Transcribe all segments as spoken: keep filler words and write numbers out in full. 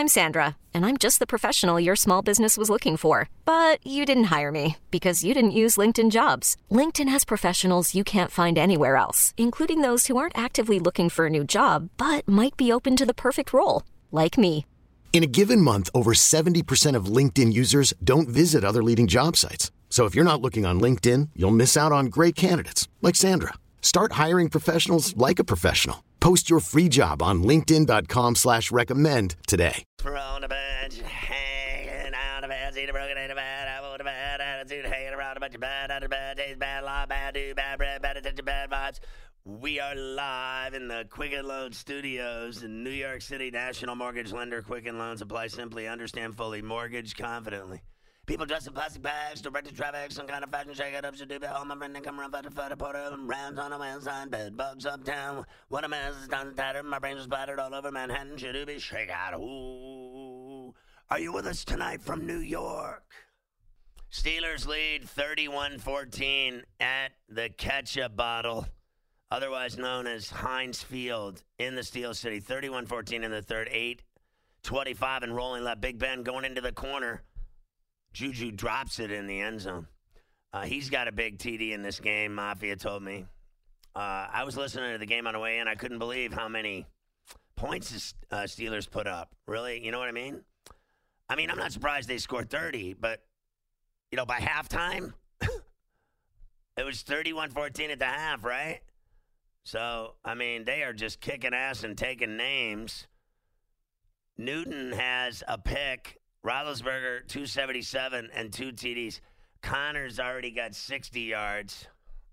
I'm Sandra, and I'm just the professional your small business was looking for. But you didn't hire me because you didn't use LinkedIn Jobs. LinkedIn has professionals you can't find anywhere else, including those who aren't actively looking for a new job, but might be open to the perfect role, like me. In a given month, over seventy percent of LinkedIn users don't visit other leading job sites. So if you're not looking on LinkedIn, you'll miss out on great candidates like Sandra. Start hiring professionals like a professional. Post your free job on linkedin dot com slash recommend today. On the bench, hanging out of bed, see the broken in the bed, I want a bad attitude, hanging around a bunch of bad, out of bad days, bad law, bad do, bad bread, bad attention, bad vibes. We are live in the Quicken Loan Studios in New York City. National Mortgage Lender. Quicken Loans apply simply, understand fully, mortgage confidently. People dressed in plastic bags, directed traffic, some kind of fashion shake-up, should do be home, my friend, come around, fight to fight, a porter, rounds on a man's sign, bed bugs uptown. What a mess, it's done tattered, my brains are splattered all over Manhattan, should do be shake out. Ooh. Are you with us tonight from New York? Steelers lead thirty-one fourteen at the Ketchup Bottle, otherwise known as Heinz Field in the Steel City. thirty-one fourteen in the third, eight twenty-five and rolling left. Big Ben going into the corner. Juju drops it in the end zone. Uh, he's got a big T D in this game, Mafia told me. Uh, I was listening to the game on the way in. I couldn't believe how many points the uh, Steelers put up. Really? You know what I mean? I mean, I'm not surprised they scored thirty, but, you know, by halftime, it was thirty-one fourteen at the half, right? So, I mean, they are just kicking ass and taking names. Newton has a pick. Roethlisberger, two seventy-seven and two T Ds. Connor's already got sixty yards.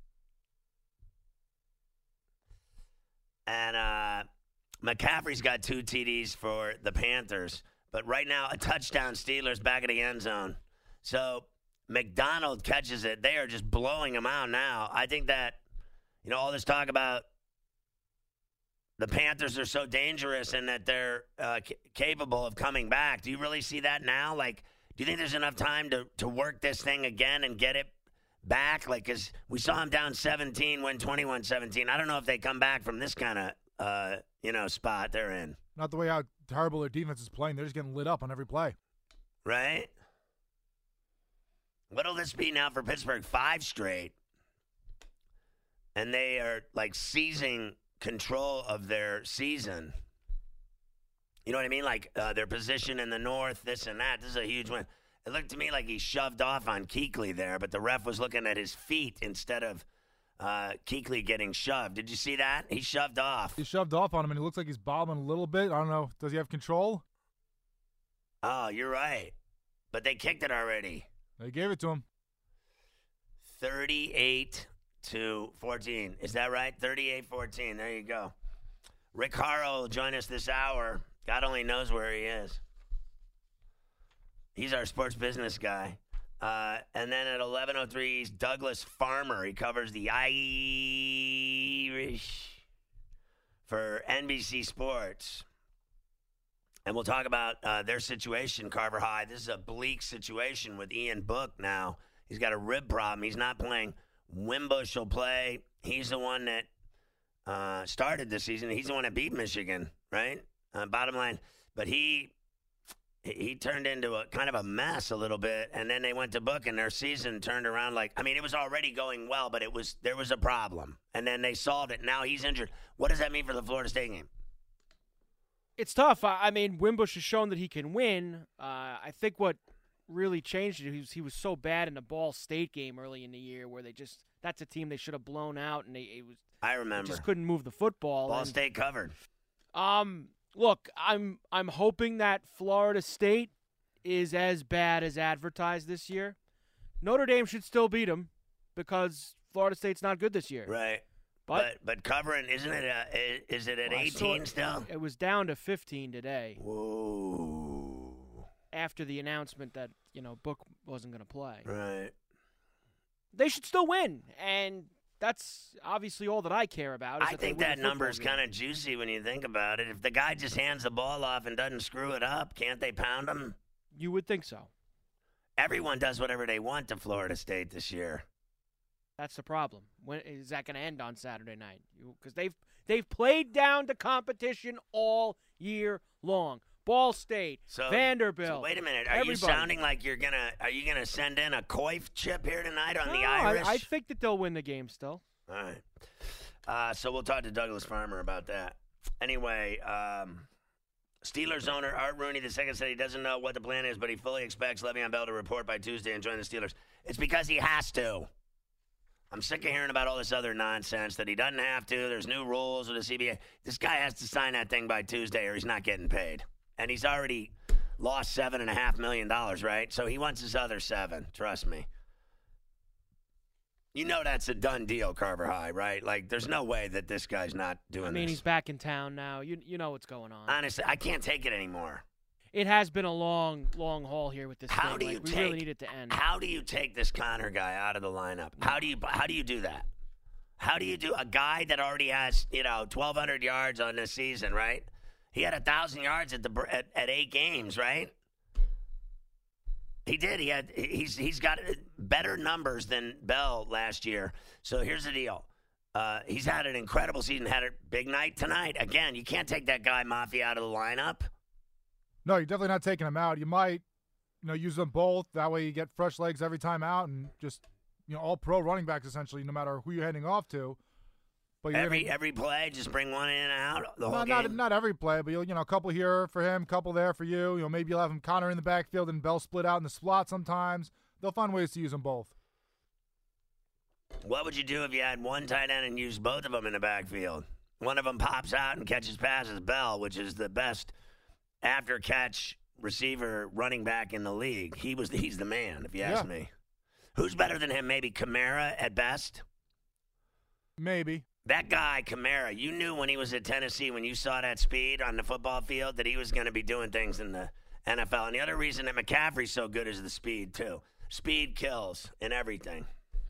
And uh, McCaffrey's got two T Ds for the Panthers. But right now, a touchdown Steelers back in the end zone. So McDonald catches it. They are just blowing him out now. I think that, you know, all this talk about the Panthers are so dangerous and that they're uh, c- capable of coming back. Do you really see that now? Like, do you think there's enough time to, to work this thing again and get it back? Like, because we saw them down seventeen, win twenty-one seventeen. I don't know if they come back from this kind of, uh, you know, spot they're in. Not the way how terrible their defense is playing. They're just getting lit up on every play. Right? What'll this be now for Pittsburgh? Five straight. And they are, like, seizing control of their season. You know what I mean? Like uh, their position in the North, this and that. This is a huge win. It looked to me like he shoved off on Kuechly there, but the ref was looking at his feet instead of uh, Kuechly getting shoved. Did you see that? He shoved off. He shoved off on him, and it looks like he's bobbling a little bit. I don't know. Does he have control? Oh, you're right. But they kicked it already. They gave it to him. thirty-eight to fourteen. Is that right? thirty-eight fourteen. There you go. Rick Harrow will join us this hour. God only knows where he is. He's our sports business guy. Uh, and then at eleven oh three, he's Douglas Farmer. He covers the Irish for N B C Sports. And we'll talk about uh, their situation, Carver High. This is a bleak situation with Ian Book now. He's got a rib problem. He's not playing. Wimbush will play. He's the one that uh, started this season. He's the one that beat Michigan, right? Uh, bottom line. But he he turned into a kind of a mess a little bit, and then they went to Book, and their season turned around like, I mean, it was already going well, but it was there was a problem. And then they solved it. Now he's injured. What does that mean for the Florida State game? It's tough. I mean, Wimbush has shown that he can win. Uh, I think what really changed it, he was, he was so bad in the Ball State game early in the year where they just, that's a team they should have blown out, and they it was I remember. They just couldn't move the football. Ball and, State covered. Um, look, I'm I'm hoping that Florida State is as bad as advertised this year. Notre Dame should still beat them because Florida State's not good this year. Right. But but, but covering, isn't it? Uh, is it at well, eighteen it, still? It was down to fifteen today. Whoa. After the announcement that, you know, Book wasn't going to play. Right. They should still win, and that's obviously all that I care about. Is I that think they win that the number is football kind of juicy when you think about it. If the guy just hands the ball off and doesn't screw it up, can't they pound him? game. You would think so. Everyone does whatever they want to Florida State this year. That's the problem. When is that going to end on Saturday night? Because they've they've played down to competition all year long. Ball State, So, Vanderbilt. So wait a minute. Are everybody. you sounding like you're gonna? Are you gonna send in a Coif chip here tonight on no, the Irish? I, I think that they'll win the game still. All right. Uh, so we'll talk to Douglas Farmer about that. Anyway, um, Steelers owner Art Rooney the second said he doesn't know what the plan is, but he fully expects Le'Veon Bell to report by Tuesday and join the Steelers. It's because he has to. I'm sick of hearing about all this other nonsense that he doesn't have to. There's new rules with the C B A. This guy has to sign that thing by Tuesday or he's not getting paid. And he's already lost seven and a half million dollars, right? So he wants his other seven. Trust me. You know that's a done deal, Carver High, right? Like, there's no way that this guy's not doing this. I mean, this. He's back in town now. You you know what's going on. Honestly, I can't take it anymore. It has been a long, long haul here with this how thing. Do like, you we take, really need it to end. How do you take this Connor guy out of the lineup? How do you how do you do that? How do you do a guy that already has, you know, twelve hundred yards on this season, right? He had one thousand yards at the at, at eight games, right? He did. He had he's he's got better numbers than Bell last year. So here's the deal. Uh, he's had an incredible season, had a big night tonight. Again, you can't take that guy Mafia out of the lineup. No, you're definitely not taking them out. You might, you know, use them both. That way you get fresh legs every time out and just, you know, all pro running backs essentially, no matter who you're heading off to. But every gonna, every play, just bring one in and out the whole no, game. Not not every play, but you'll, you know, a couple here for him, couple there for you. You know, maybe you'll have him Connor in the backfield and Bell split out in the slot sometimes. They'll find ways to use them both. What would you do if you had one tight end and used both of them in the backfield? One of them pops out and catches passes, Bell, which is the best after catch receiver running back in the league. He was he's the man, if you ask yeah. me. Who's better than him? Maybe Kamara at best? Maybe. That guy, Kamara, you knew when he was at Tennessee, when you saw that speed on the football field, that he was going to be doing things in the N F L. And the other reason that McCaffrey's so good is the speed, too. Speed kills in everything.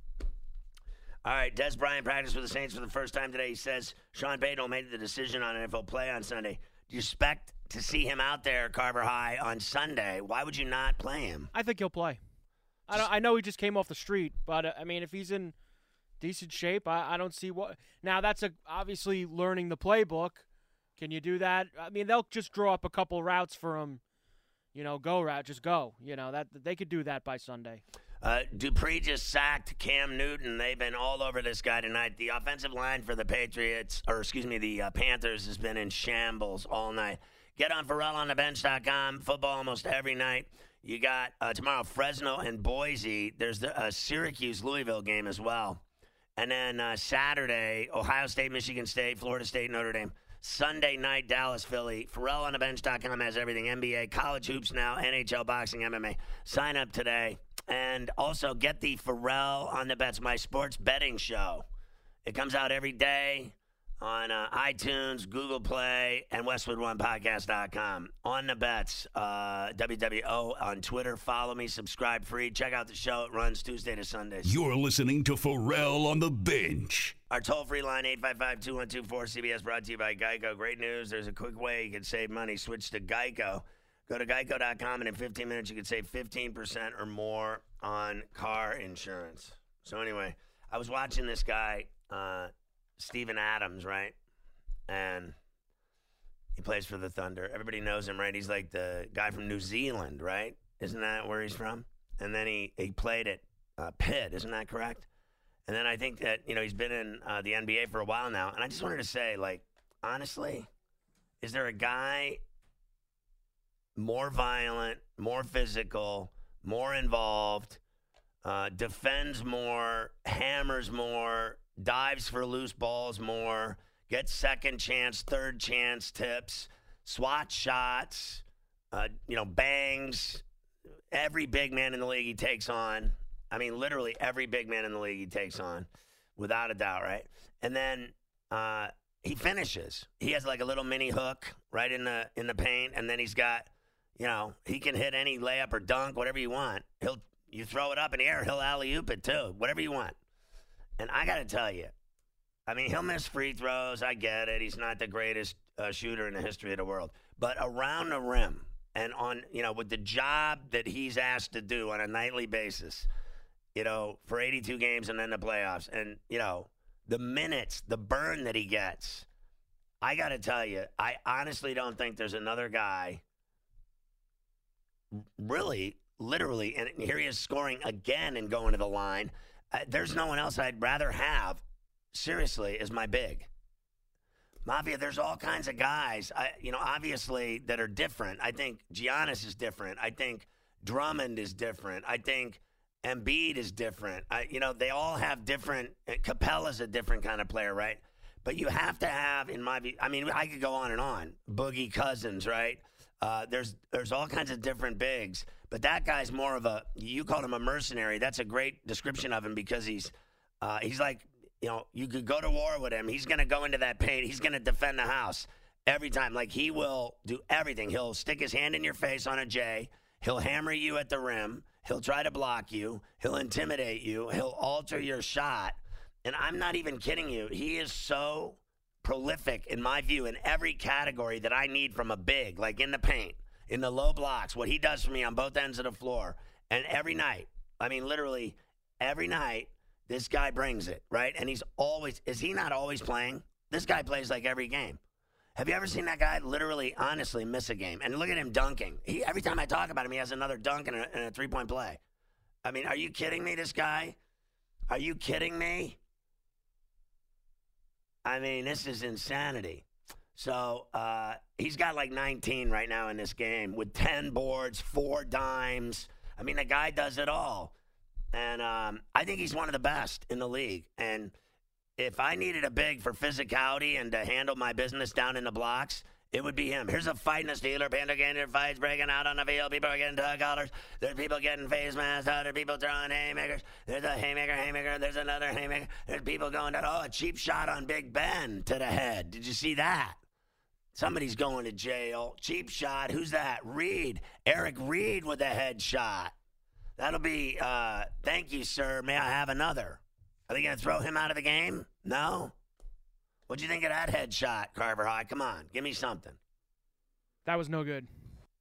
All right, Des Bryant practiced with the Saints for the first time today. He says Sean Payton made the decision on N F L play on Sunday. Do you expect to see him out there, Carver High, on Sunday? Why would you not play him? I think he'll play. I don't, I know he just came off the street, but, uh, I mean, if he's in decent shape, I, I don't see what. Now, that's a, obviously learning the playbook. Can you do that? I mean, they'll just draw up a couple routes for him. You know, go route, just go. You know, that they could do that by Sunday. Uh, Dupree just sacked Cam Newton. They've been all over this guy tonight. The offensive line for the Patriots, or excuse me, the uh, Panthers has been in shambles all night. Get on Pharrell on the bench dot com. Football almost every night. You got uh, tomorrow Fresno and Boise. There's the uh, Syracuse-Louisville game as well. And then uh, Saturday, Ohio State, Michigan State, Florida State, Notre Dame. Sunday night, Dallas, Philly. Pharrell on the bench dot com has everything. N B A, college hoops now, N H L, boxing, M M A. Sign up today. And also get the Pharrell on the Bets, my sports betting show. It comes out every day on uh, iTunes, Google Play, and Westwood One Podcast dot com. On the Bets, uh, W W O on Twitter. Follow me, subscribe free. Check out the show. It runs Tuesday to Sundays. You're listening to Pharrell on the Bench. Our toll-free line, eight five five, two one two, four C B S, brought to you by Geico. Great news. There's a quick way you can save money. Switch to Geico. Go to geico dot com, and in fifteen minutes, you can save fifteen percent or more on car insurance. So anyway, I was watching this guy, uh, Steven Adams, right? And he plays for the Thunder. Everybody knows him, right? He's like the guy from New Zealand, right? Isn't that where he's from? And then he, he played at uh, Pitt. Isn't that correct? And then I think that, you know, he's been in uh, the N B A for a while now. And I just wanted to say, like, honestly, is there a guy more violent, more physical, more involved, uh, defends more, hammers more, dives for loose balls more, gets second chance, third chance tips, swat shots, uh, you know, bangs, every big man in the league he takes on. I mean, literally every big man in the league he takes on, without a doubt, right? And then uh, he finishes. He has like a little mini hook right in the in the paint, and then he's got, you know, he can hit any layup or dunk, whatever you want. He'll you throw it up in the air, he'll alley-oop it too, whatever you want. And I got to tell you, I mean, he'll miss free throws. I get it. He's not the greatest uh, shooter in the history of the world. But around the rim and on, you know, with the job that he's asked to do on a nightly basis, you know, for eighty-two games and then the playoffs, and, you know, the minutes, the burn that he gets, I got to tell you, I honestly don't think there's another guy really, literally, and here he is scoring again and going to the line. Uh, there's no one else I'd rather have, seriously, as my big. Mafia, there's all kinds of guys, I, you know, obviously that are different. I think Giannis is different. I think Drummond is different. I think Embiid is different. I, you know, they all have different. Capella's a different kind of player, right? But you have to have, in my view, I mean, I could go on and on. Boogie Cousins, right? Uh, there's there's all kinds of different bigs. But that guy's more of a, you called him a mercenary. That's a great description of him because he's uh, he's like, you know, you could go to war with him. He's going to go into that paint. He's going to defend the house every time. Like, he will do everything. He'll stick his hand in your face on a J. He'll hammer you at the rim. He'll try to block you. He'll intimidate you. He'll alter your shot. And I'm not even kidding you. He is so prolific, in my view, in every category that I need from a big, like in the paint, in the low blocks, what he does for me on both ends of the floor. And every night, I mean, literally every night, this guy brings it, right? And he's always, is he not always playing? This guy plays like every game. Have you ever seen that guy literally, honestly, miss a game? And look at him dunking. He, every time I talk about him, he has another dunk and a, and a three-point play. I mean, are you kidding me, this guy? Are you kidding me? I mean, this is insanity. So uh, he's got like nineteen right now in this game with ten boards, four dimes. I mean, the guy does it all. And um, I think he's one of the best in the league. And if I needed a big for physicality and to handle my business down in the blocks, it would be him. Here's a fight in the Steeler. Panda Gander fights breaking out on the field. People are getting tug collars. There's people getting face masks. Other people throwing haymakers. There's a haymaker, haymaker. There's another haymaker. There's people going down. Oh, a cheap shot on Big Ben to the head. Did you see that? Somebody's going to jail. Cheap shot. Who's that? Reed. Eric Reed with a head shot. That'll be, uh, thank you, sir. May I have another? Are they going to throw him out of the game? No? What'd you think of that headshot, Carver High? Come on, give me something. That was no good.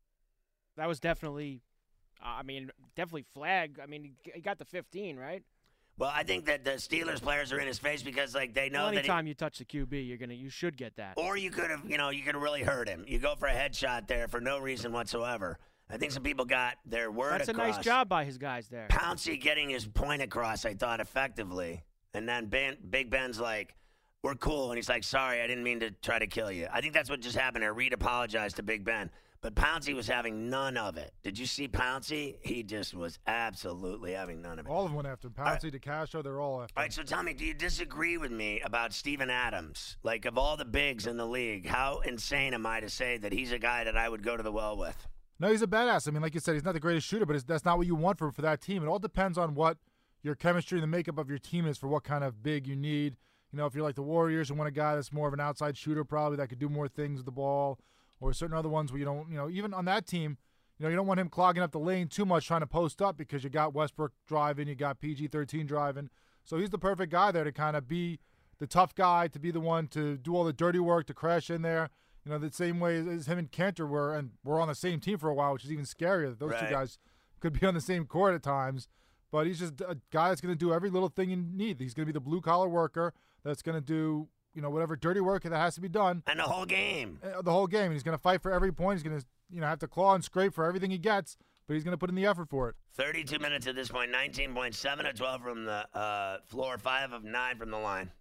That was definitely, uh, I mean, definitely flag. I mean, he got the fifteen, right? Well, I think that the Steelers players are in his face because, like, they know well, that anytime he, you touch the Q B, you're gonna, you should get that. Or you could have, you know, you could have really hurt him. You go for a headshot there for no reason whatsoever. I think some people got their word That's across. a nice job by his guys there. Pouncey getting his point across, I thought, effectively. And then ben, Big Ben's like, we're cool. And he's like, sorry, I didn't mean to try to kill you. I think that's what just happened there. Reed apologized to Big Ben. But Pouncey was having none of it. Did you see Pouncey? He just was absolutely having none of it. All of them went after him. Pouncey, right. DeCastro, they're all after him. All right, so tell me, do you disagree with me about Steven Adams? Like, of all the bigs in the league, how insane am I to say that he's a guy that I would go to the well with? No, he's a badass. I mean, like you said, he's not the greatest shooter, but it's, that's not what you want for, for that team. It all depends on what your chemistry and the makeup of your team is for what kind of big you need. You know, if you're like the Warriors and want a guy that's more of an outside shooter probably that could do more things with the ball, or certain other ones where you don't, you know, even on that team, you know, you don't want him clogging up the lane too much trying to post up because you got Westbrook driving, you got P G thirteen driving. So he's the perfect guy there to kind of be the tough guy, to be the one to do all the dirty work, to crash in there. You know, the same way as him and Cantor were, and we're on the same team for a while, which is even scarier. Those right. two guys could be on the same court at times. But he's just a guy that's going to do every little thing you need. He's going to be the blue-collar worker that's going to do, you know, whatever dirty work that has to be done. And the whole game. Uh, the whole game. And he's going to fight for every point. He's going to, you know, have to claw and scrape for everything he gets, but he's going to put in the effort for it. thirty-two minutes at this point, nineteen points, seven of twelve from the uh, floor, five of nine from the line.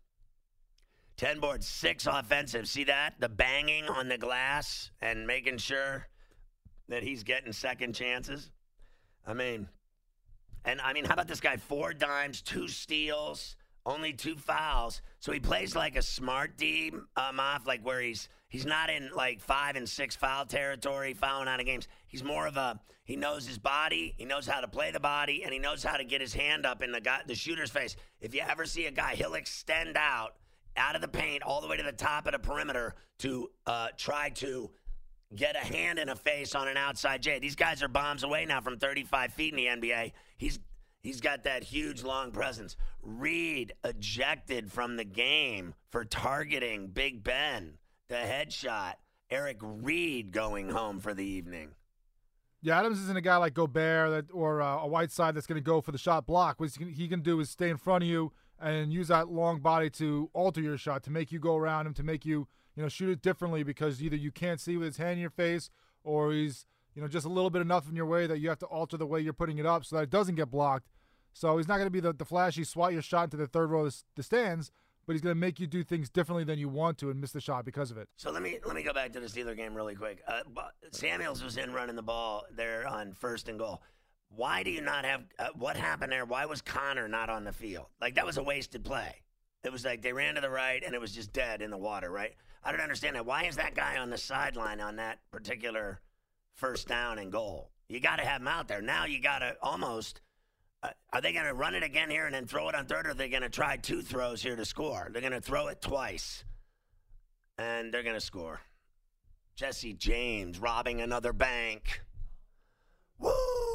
ten boards, six offensive. See that? The banging on the glass and making sure that he's getting second chances. I mean, and I mean, how about this guy? Four dimes, two steals, only two fouls. So he plays like a smart D, um, off, like where he's he's not in like five and six foul territory, fouling out of games. He's more of a, he knows his body, he knows how to play the body, and he knows how to get his hand up in the guy, the shooter's face. If you ever see a guy, he'll extend out, out of the paint all the way to the top of the perimeter to uh, try to get a hand in a face on an outside J. These guys are bombs away now from thirty-five feet in the N B A. He's he's got that huge, long presence. Reed ejected from the game for targeting Big Ben. The headshot. Eric Reed going home for the evening. Yeah, Adams isn't a guy like Gobert that, or uh, a Whiteside that's going to go for the shot block. What he can do is stay in front of you and use that long body to alter your shot, to make you go around him, to make you, you know, shoot it differently because either you can't see with his hand in your face or he's, you know, just a little bit enough in your way that you have to alter the way you're putting it up so that it doesn't get blocked. So he's not going to be the, the flashy swat your shot into the third row of the, the stands, but he's going to make you do things differently than you want to and miss the shot because of it. So let me let me go back to the Steeler game really quick. Uh, Samuels was in running the ball there on first and goal. Why do you not have uh, – what happened there? Why was Connor not on the field? Like, that was a wasted play. It was like they ran to the right, and it was just dead in the water, right? I don't understand that. Why is that guy on the sideline on that particular first down and goal? You got to have him out there. Now you got to almost uh, – are they going to run it again here and then throw it on third, or are they going to try two throws here to score? They're going to throw it twice, and they're going to score. Jesse James robbing another bank. Woo!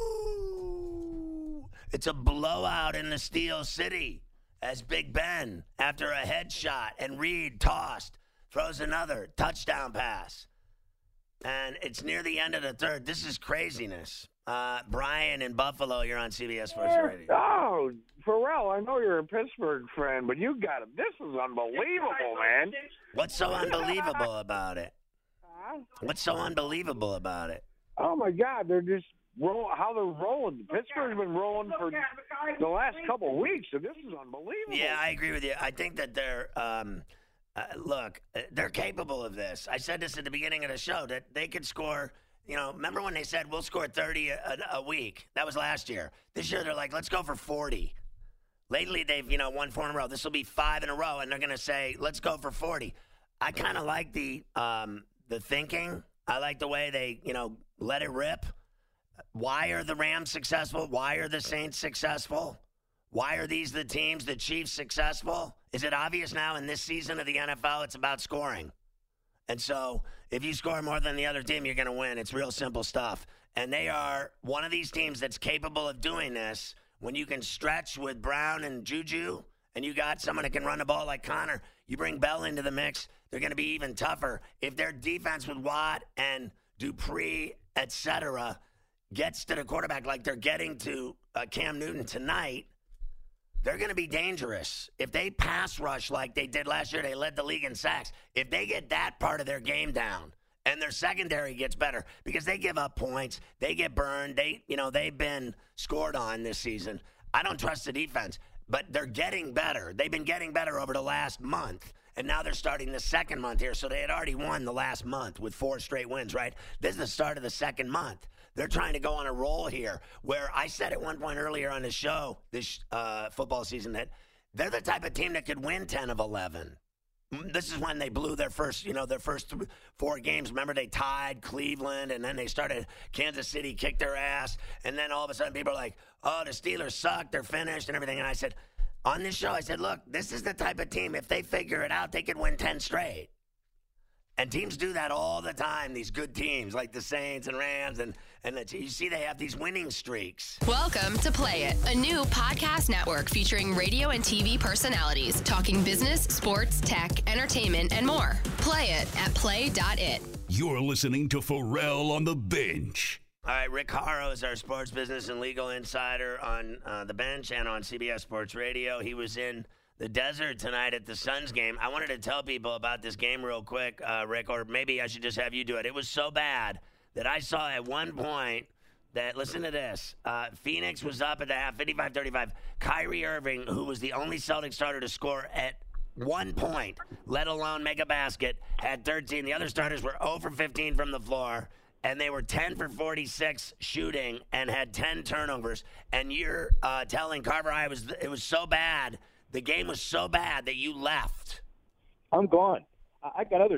It's a blowout in the Steel City as Big Ben, after a headshot, and Reed tossed, throws another touchdown pass. And it's near the end of the third. This is craziness. Uh, Brian in Buffalo, you're on C B S Sports Radio. Oh, Pharrell, I know you're a Pittsburgh fan, but you got it. This is unbelievable, man. What's so unbelievable about it? What's so unbelievable about it? Oh, my God, they're just roll how they're rolling. Pittsburgh's been rolling for the last couple of weeks, so this is unbelievable. Yeah, I agree with you. I think that they're um, uh, look, they're capable of this. I said this at the beginning of the show that they could score. You know, remember when they said we'll score thirty a, a week? That was last year. This year they're like, let's go for forty. Lately they've you know won four in a row. This will be five in a row, and they're going to say, let's go for forty. I kind of like the um, the thinking. I like the way they you know let it rip. Why are the Rams successful? Why are the Saints successful? Why are these the teams, the Chiefs, successful? Is it obvious now in this season of the N F L it's about scoring? And so if you score more than the other team, you're going to win. It's real simple stuff. And they are one of these teams that's capable of doing this when you can stretch with Brown and Juju and you got someone that can run the ball like Connor. You bring Bell into the mix, they're going to be even tougher. If their defense with Watt and Dupree, et cetera, gets to the quarterback like they're getting to uh, Cam Newton tonight, they're going to be dangerous. If they pass rush like they did last year, they led the league in sacks. If they get that part of their game down and their secondary gets better because they give up points, they get burned, they, you know, they've been scored on this season. I don't trust the defense, but they're getting better. They've been getting better over the last month. And now they're starting the second month here. So they had already won the last month with four straight wins, right? This is the start of the second month. They're trying to go on a roll here where I said at one point earlier on the show this uh, football season that they're the type of team that could win ten of eleven. This is when they blew their first, you know, their first th- four games. Remember, they tied Cleveland, and then they started Kansas City, kicked their ass. And then all of a sudden people are like, oh, the Steelers suck, they're finished and everything. And I said, on this show, I said, look, this is the type of team, if they figure it out, they could win ten straight. And teams do that all the time, these good teams like the Saints and Rams. And, and the, you see they have these winning streaks. Welcome to Play It, a new podcast network featuring radio and T V personalities talking business, sports, tech, entertainment, and more. Play it at play dot it. You're listening to Pharrell on the Bench. All right, Rick Haro is our sports business and legal insider on uh, the bench and on C B S Sports Radio. He was in the desert tonight at the Suns game. I wanted to tell people about this game real quick, uh, Rick, or maybe I should just have you do it. It was so bad that I saw at one point that, listen to this, uh, Phoenix was up at the half, fifty-five thirty-five. Kyrie Irving, who was the only Celtics starter to score at one point, let alone make a basket, had thirteen. The other starters were zero for fifteen from the floor. And they were ten for forty-six shooting and had ten turnovers. And you're uh, telling Carver I was it was so bad, the game was so bad that you left. I'm gone. I got other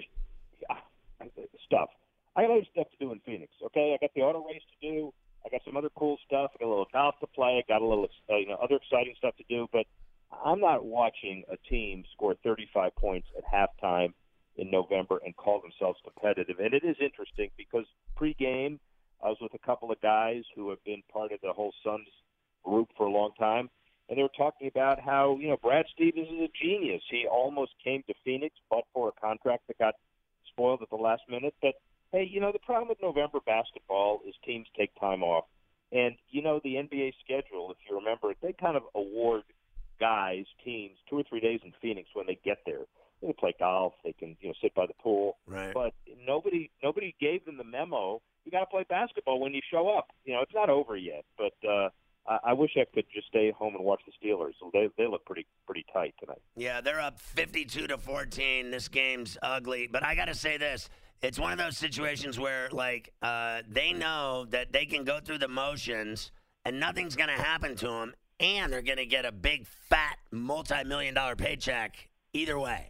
stuff. I got other stuff to do in Phoenix. Okay, I got the auto race to do. I got some other cool stuff. I got a little golf to play. I got a little uh, you know other exciting stuff to do. But I'm not watching a team score thirty-five points at halftime in November and call themselves competitive. And it is interesting because pre-game, I was with a couple of guys who have been part of the whole Suns group for a long time, and they were talking about how, you know, Brad Stevens is a genius. He almost came to Phoenix, but for a contract that got spoiled at the last minute. But, hey, you know, the problem with November basketball is teams take time off. And, you know, the N B A schedule, if you remember, they kind of award guys, teams, two or three days in Phoenix when they get there. They can play golf. They can, you know, sit by the pool. Right. But nobody, nobody gave them the memo. you got to play basketball when you show up. You know, it's not over yet, but uh, I, I wish I could just stay home and watch the Steelers. They they look pretty pretty tight tonight. Yeah, they're up fifty-two to fourteen. This game's ugly, but I got to say this. It's one of those situations where, like, uh, they know that they can go through the motions and nothing's going to happen to them, and they're going to get a big, fat, multi-million dollar paycheck either way.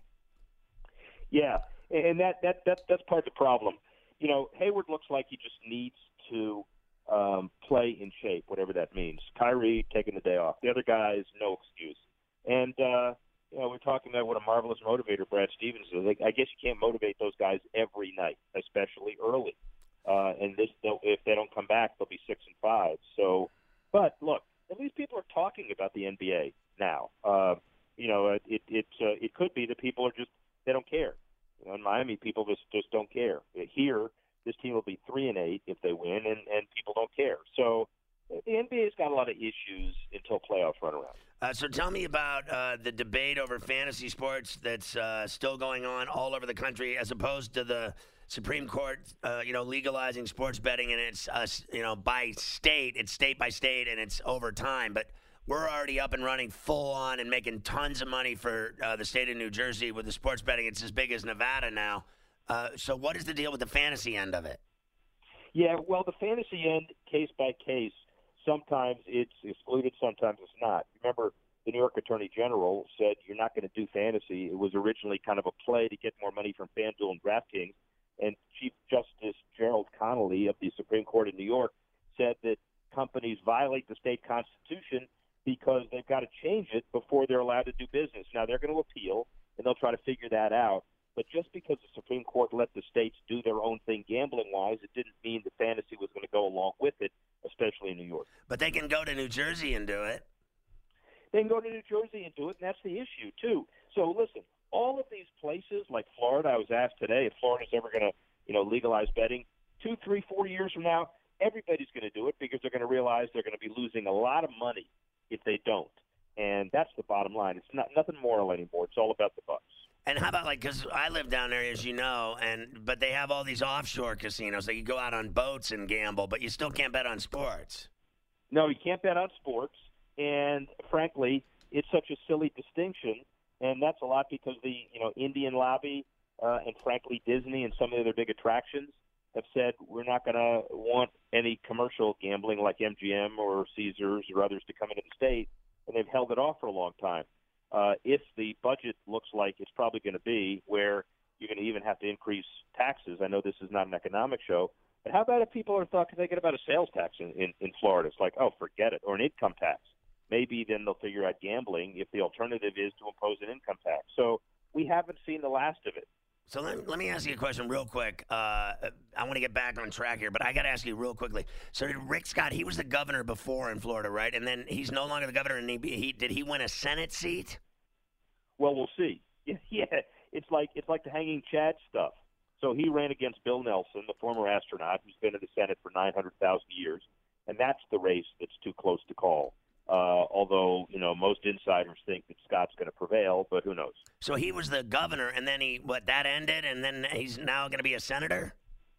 Yeah, and that, that, that that's part of the problem. You know, Hayward looks like he just needs to um, play in shape, whatever that means. Kyrie taking the day off. The other guys, no excuse. And, uh, you know, we're talking about what a marvelous motivator Brad Stevens is. Like, I guess you can't motivate those guys every night, especially early. Uh, and this, if they don't come back, they'll be six and five. So, but look, at least people are talking about the N B A now. Uh, you know, it it uh, it could be that people are just they don't care. You know, in Miami, people just just don't care. Here, this team will be three and eight if they win, and and people don't care. So, the N B A's got a lot of issues until playoffs run around. Uh, so tell me about uh, the debate over fantasy sports that's uh, still going on all over the country, as opposed to the Supreme Court, uh, you know, legalizing sports betting, and it's uh, you know by state, it's state by state, and it's over time. But we're already up and running full on and making tons of money for uh, the state of New Jersey with the sports betting. It's as big as Nevada now. Uh, so what is the deal with the fantasy end of it? Yeah, well, the fantasy end, case by case. Sometimes it's excluded, sometimes it's not. Remember, the New York Attorney General said you're not going to do fantasy. It was originally kind of a play to get more money from FanDuel and DraftKings. And Chief Justice Gerald Connolly of the Supreme Court of New York said that companies violate the state constitution because they've got to change it before they're allowed to do business. Now, they're going to appeal, and they'll try to figure that out. But just because the Supreme Court let the states do their own thing gambling-wise, it didn't mean that fantasy was going to go along with it, especially in New York. But they can go to New Jersey and do it. They can go to New Jersey and do it, and that's the issue, too. So, listen, all of these places, like Florida, I was asked today if Florida's ever going to, you know, legalize betting. Two, three, four years from now, everybody's going to do it because they're going to realize they're going to be losing a lot of money if they don't. And that's the bottom line. It's not nothing moral anymore. It's all about the bucks. And how about, like, because I live down there, as you know, and but they have all these offshore casinos. Like, you go out on boats and gamble, but you still can't bet on sports. No, you can't bet on sports. And, frankly, it's such a silly distinction. And that's a lot because the, you know, Indian lobby uh, and, frankly, Disney and some of the other big attractions have said we're not going to want any commercial gambling like M G M or Caesars or others to come into the state, and they've held it off for a long time. Uh, if the budget looks like it's probably going to be where you're going to even have to increase taxes, I know this is not an economic show, but how about if people are thought, thinking about a sales tax in, in, in Florida? It's like, oh, forget it, or an income tax. Maybe then they'll figure out gambling if the alternative is to impose an income tax. So we haven't seen the last of it. So let, let me ask you a question real quick. Uh, I want to get back on track here, but I got to ask you real quickly. So did Rick Scott, he was the governor before in Florida, right? And then he's no longer the governor, and he, he did he win a Senate seat? Well, we'll see. Yeah, yeah, it's like it's like the hanging Chad stuff. So he ran against Bill Nelson, the former astronaut who's been in the Senate for nine hundred thousand years, and that's the race that's too close to call. Uh, although, you know, most insiders think that Scott's going to prevail, but who knows? So he was the governor, and then he, what, that ended, and then he's now going to be a senator?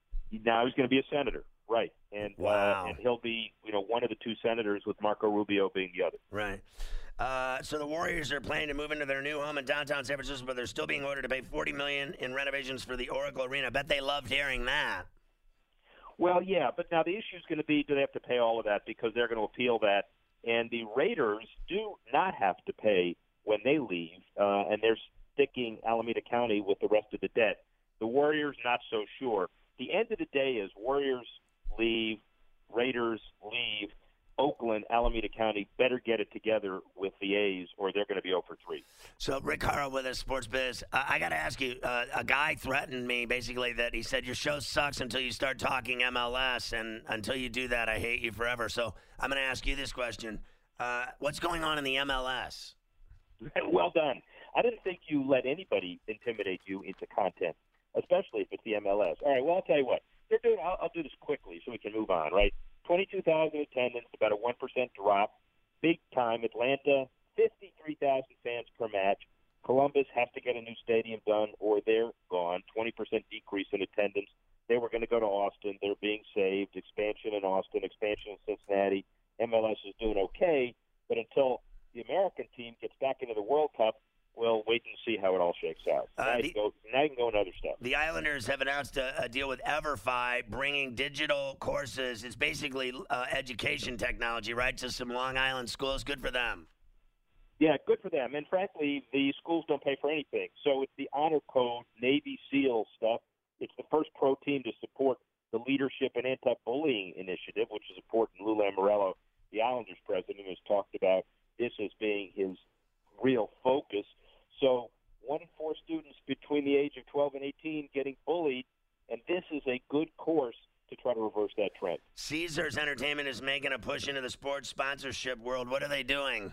Now he's going to be a senator, right. And, wow. uh, and he'll be, you know, one of the two senators with Marco Rubio being the other. Right. Uh, so the Warriors are planning to move into their new home in downtown San Francisco, but they're still being ordered to pay forty million dollars in renovations for the Oracle Arena. I bet they loved hearing that. Well, yeah, but now the issue is going to be, do they have to pay all of that because they're going to appeal that? And the Raiders do not have to pay when they leave, uh, and they're sticking Alameda County with the rest of the debt. The Warriors, not so sure. The end of the day is Warriors leave, Raiders leave, Oakland, Alameda County better get it together with the A's or they're going to be oh for three. So Rick Horrow with us, Sports Biz. Uh, I got to ask you, uh, a guy threatened me basically that he said your show sucks until you start talking M L S, and until you do that, I hate you forever. So I'm going to ask you this question. Uh, what's going on in the M L S? Well done. I didn't think you let anybody intimidate you into content, especially if it's the M L S. All right, well, I'll tell you what. They're doing. I'll, I'll do this quickly so we can move on, right? twenty-two thousand attendance, about a one percent drop. Big time. Atlanta, fifty-three thousand fans per match. Columbus has to get a new stadium done or they're gone. twenty percent decrease in attendance. they were going to go to Austin. They're being saved. Expansion in Austin, expansion in Cincinnati. M L S is doing okay, but until the American team gets back into the World Cup, we'll wait and see how it all shakes out. Uh, now, the, you can go, now you can go into other stuff. The Islanders have announced a, a deal with EverFi, bringing digital courses. It's basically uh, education technology, right, to some Long Island schools. Good for them. Yeah, good for them. And frankly, the schools don't pay for anything. So it's the honor code, Navy SEAL stuff. It's the first pro team to support the Leadership and Anti-Bullying Initiative, which is important. Lou Lamoriello, the Islanders president, has talked about this as being his real focus. So one in four students between the age of twelve and eighteen getting bullied, and this is a good course to try to reverse that trend. Caesars Entertainment is making a push into the sports sponsorship world. What are they doing?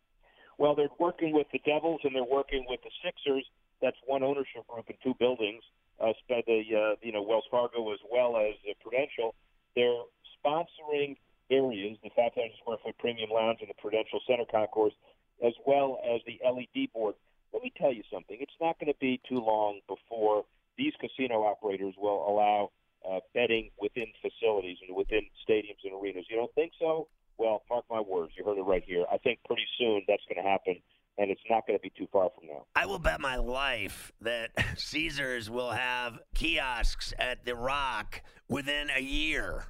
Well, they're working with the Devils and they're working with the Sixers. That's one ownership group in two buildings. Uh, the uh, you know Wells Fargo as well as uh, Prudential. They're sponsoring areas, the five thousand square foot premium lounge and the Prudential Center Concourse, as well as the L E D board. Let me tell you something. It's not going to be too long before these casino operators will allow uh, betting within facilities and within stadiums and arenas. You don't think so? Well, mark my words. You heard it right here. I think pretty soon that's going to happen, and it's not going to be too far from now. I will bet my life that Caesars will have kiosks at the Rock within a year.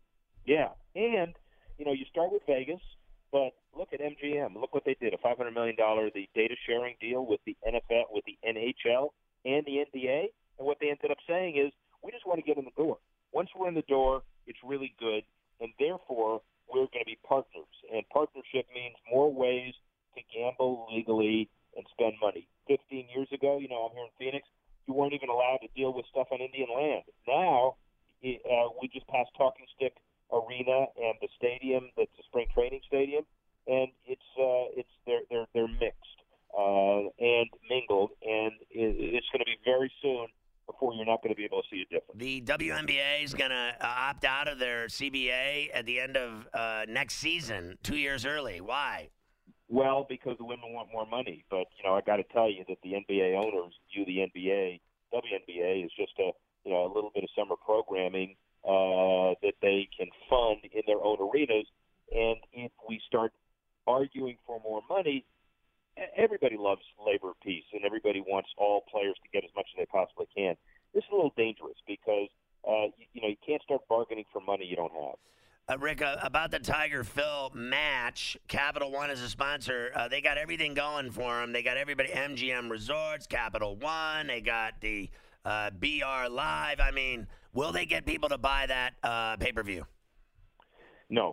Yeah, and, you know, you start with Vegas, but look at M G M. Look what they did, a five hundred million dollars the data sharing deal with the N F L, with the N H L, and the N B A. And what they ended up saying is, we just want to get in the door. Once we're in the door, it's really good, and therefore we're going to be partners. And partnership means more ways to gamble legally and spend money. Fifteen years ago, you know, I'm here in Phoenix, you weren't even allowed to deal with stuff on Indian land. Now, uh, we just passed Talking Stick Arena and the stadium, that's a spring training stadium, and it's uh, it's they're they're they're mixed uh, and mingled, and it, it's going to be very soon before you're not going to be able to see a difference. The W N B A is going to uh, opt out of their C B A at the end of uh, next season, two years early. Why? Well, because the women want more money. But you know, I got to tell you that the N B A owners view the N B A, W N B A, as just a you know a little bit of summer programming uh, that they can fund in their own arenas. And if we start arguing for more money, everybody loves labor peace, and everybody wants all players to get as much as they possibly can. This is a little dangerous because uh, you, you know you can't start bargaining for money you don't have. Uh, Rick, uh, about the Tiger Phil match, Capital One is a sponsor. Uh, they got everything going for them. They got everybody, M G M Resorts, Capital One. They got the uh, B R Live. I mean, will they get people to buy that uh, pay-per-view? No.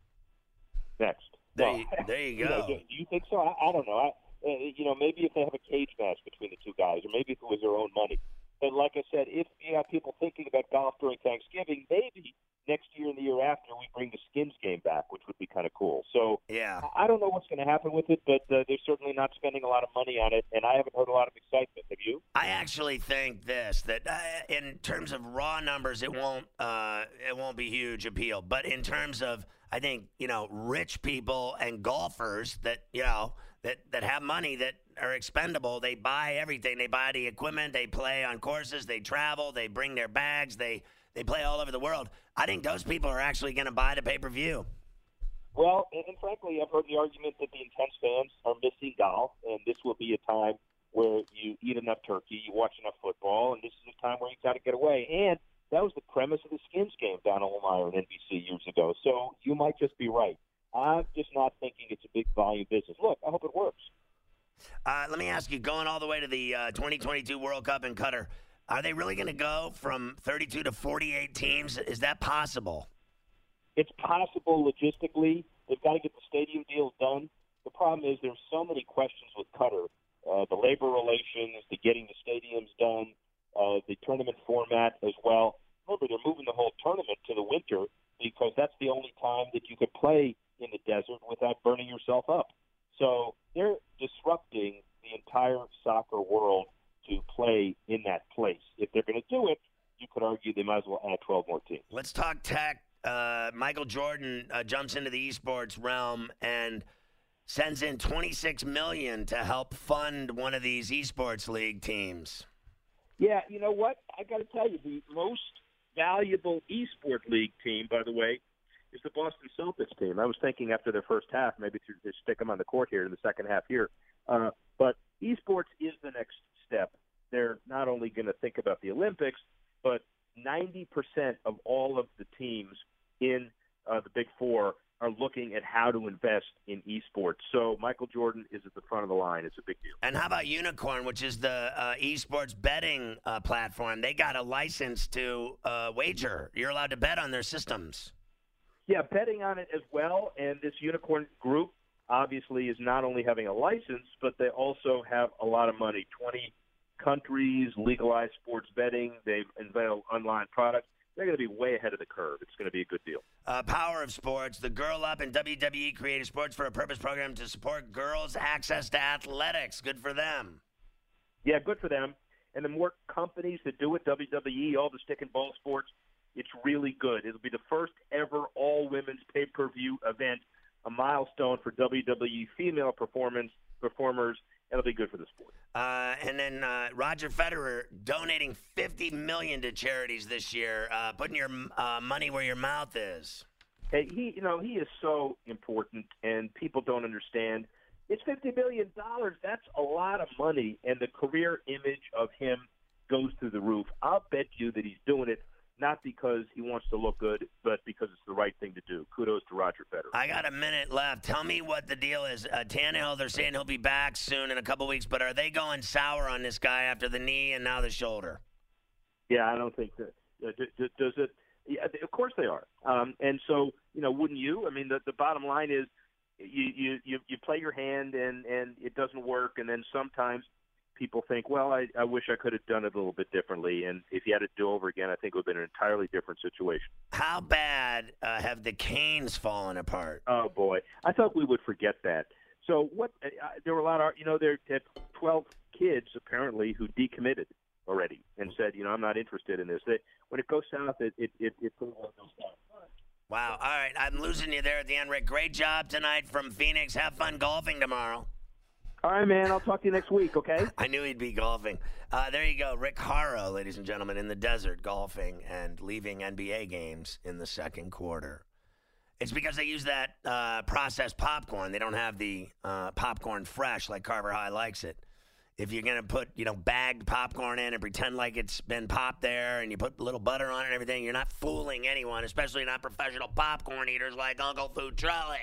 Next. There, well, you, there you go. You know, do, do you think so? I, I don't know. I, uh, you know, maybe if they have a cage match between the two guys, or maybe if it was their own money. But like I said, if you have people thinking about golf during Thanksgiving, maybe next year and the year after we bring the Skins game back, which would be kind of cool. So yeah, I don't know what's going to happen with it, but uh, they're certainly not spending a lot of money on it, and I haven't heard a lot of excitement. Have you? I actually think this, that uh, in terms of raw numbers, it won't uh, it won't be huge appeal. But in terms of, I think, you know, rich people and golfers that, you know, that, that have money that are expendable, they buy everything. They buy the equipment, they play on courses, they travel, they bring their bags, they, they play all over the world. I think those people are actually going to buy the pay-per-view. Well, and, and frankly, I've heard the argument that the intense fans are missing golf, and this will be a time where you eat enough turkey, you watch enough football, and this is a time where you got to get away. And that was the premise of the Skins game down at Lamar and N B C years ago. So you might just be right. I'm just not thinking it's a big volume business. Look, I hope it works. Uh, let me ask you, going all the way to the uh, twenty twenty-two World Cup in Qatar, are they really going to go from thirty-two to forty-eight teams? Is that possible? It's possible logistically. They've got to get the stadium deals done. The problem is there's so many questions with Qatar. Uh, the labor relations, the getting the stadiums done, uh, the tournament format as well. Remember, they're moving the whole tournament to the winter because that's the only time that you could play in the desert without burning yourself up. So they're disrupting the entire soccer world to play in that place. If they're going to do it, you could argue they might as well add twelve more teams. Let's talk tech. Uh, Michael Jordan uh, jumps into the esports realm and sends in twenty-six million dollars to help fund one of these esports league teams. Yeah, you know what? I got to tell you, the most valuable esport league team, by the way, is the Boston Celtics team. I was thinking after their first half, maybe to stick them on the court here in the second half here. Uh, but esports is the next step. They're not only going to think about the Olympics, but ninety percent of all of the teams in uh, the Big Four are looking at how to invest in esports. So Michael Jordan is at the front of the line. It's a big deal. And how about Unicorn, which is the uh, esports betting uh, platform? They got a license to uh, wager. You're allowed to bet on their systems. Yeah, betting on it as well. And this Unicorn group obviously is not only having a license, but they also have a lot of money. twenty countries legalize sports betting. They've unveiled online products. They're going to be way ahead of the curve. It's going to be a good deal. Uh, Power of Sports, the Girl Up and W W E created Sports for a Purpose program to support girls' access to athletics. Good for them. Yeah, good for them. And the more companies that do it, W W E, all the stick and ball sports, it's really good. It'll be the first ever all-women's pay-per-view event, a milestone for W W E female performance performers. It'll be good for the sport. Uh, and then uh, Roger Federer donating fifty million dollars to charities this year, uh, putting your uh, money where your mouth is. Hey, he, you know, he is so important, and people don't understand. It's fifty million dollars. That's a lot of money, and the career image of him goes through the roof. I'll bet you that he's doing it not because he wants to look good, but because it's the right thing to do. Kudos to Roger Federer. I got a minute left. Tell me what the deal is. Uh, Tannehill, they're saying he'll be back soon in a couple weeks, but are they going sour on this guy after the knee and now the shoulder? Yeah, I don't think that. Uh, d- d- does it? Yeah, of course they are. Um, and so, you know, wouldn't you? I mean, the, the bottom line is you, you, you, you play your hand and, and it doesn't work, and then sometimes people think, well, I, I wish I could have done it a little bit differently. And if you had to do over again, I think it would have been an entirely different situation. How bad uh, have the Canes fallen apart? Oh, boy. I thought we would forget that. So what? Uh, there were a lot of, you know, there had twelve kids apparently who decommitted already and said, you know, I'm not interested in this. They, when it goes south, it it it, it goes south. Wow. All right. I'm losing you there at the end, Rick. Great job tonight from Phoenix. Have fun golfing tomorrow. All right, man. I'll talk to you next week, okay? I knew he'd be golfing. Uh, there you go. Rick Haro, ladies and gentlemen, in the desert golfing and leaving N B A games in the second quarter. It's because they use that uh, processed popcorn. They don't have the uh, popcorn fresh like Carver High likes it. If you're going to put, you know, bagged popcorn in and pretend like it's been popped there and you put a little butter on it and everything, you're not fooling anyone, especially not professional popcorn eaters like Uncle Food Trolley.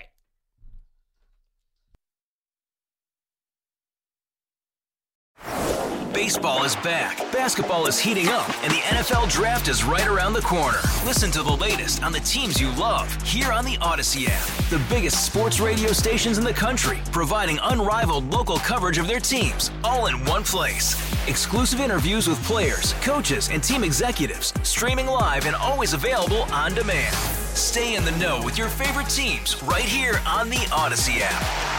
Baseball is back, basketball is heating up, and the N F L Draft is right around the corner. Listen to the latest on the teams you love here on the Odyssey app. The biggest sports radio stations in the country, providing unrivaled local coverage of their teams, all in one place. Exclusive interviews with players, coaches, and team executives, streaming live and always available on demand. Stay in the know with your favorite teams right here on the Odyssey app.